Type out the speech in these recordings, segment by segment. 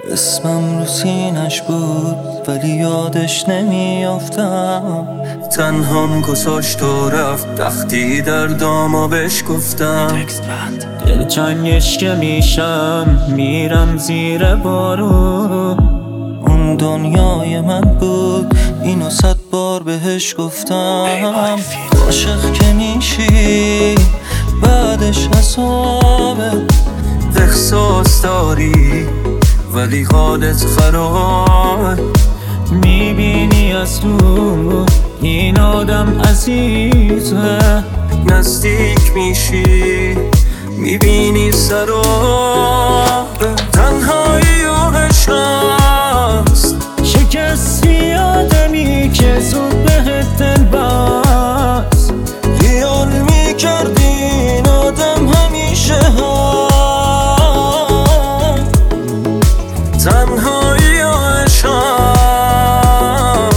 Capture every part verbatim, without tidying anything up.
اسمم رو سینش بود ولی یادش نمیافتم. تنهام گذاشت و رفت وقتی در داما بهش گفتم دل چنگش که میشم میرم زیر بارو. اون دنیای من بود اینو صد بار بهش گفتم. عاشق که میشی بعدش حسابه، احساس داری ولی حالت خرابه. میبینی از تو این آدم عزیزه، نزدیک میشی میبینی سرابه. تنهایی و عشقست، شکستی آدمی که زود بهت دل بست. خیال میکردی این آدم همیشه هست. تنهایی و عشقست،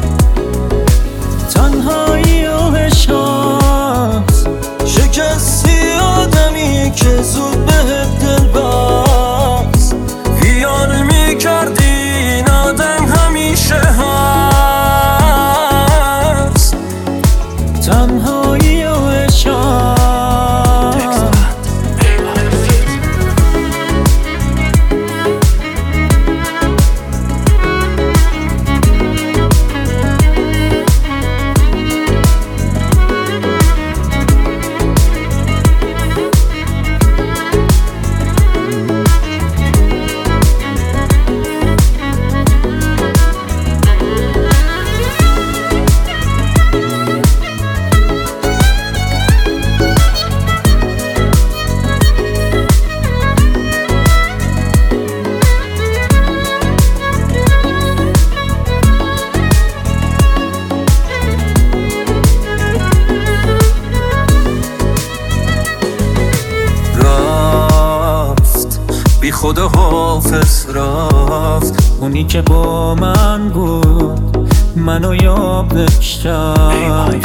تنهایی و عشقست. شکستی آدمی که زود بهت دل بست. خیال میکردی این آدم همیشه هست. تنهایی و عشقست. بی خدا حافظ رفت، اونی که با من بود منو یادش کرد.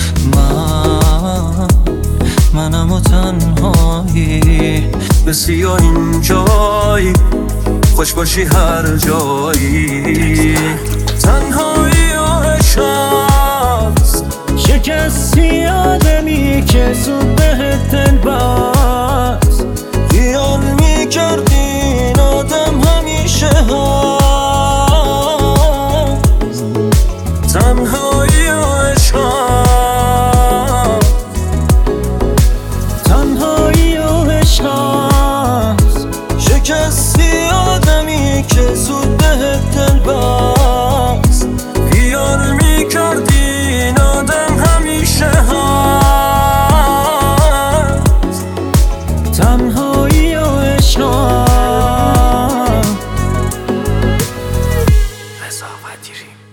من منم و تنهایی بسی این جایی، خوش باشی هر جایی. تنهایی و عشقست، شکستی آدمی که زود بهت دل بست. خیال میکردی این آدم همیشه هست. تنهایی و عشقست، تنهایی و عشقست. شکستی آدمی که زود بهت دل بست. خیال میکردی این آدم همیشه هست. تنهایی و عشقست. رضا قدیری.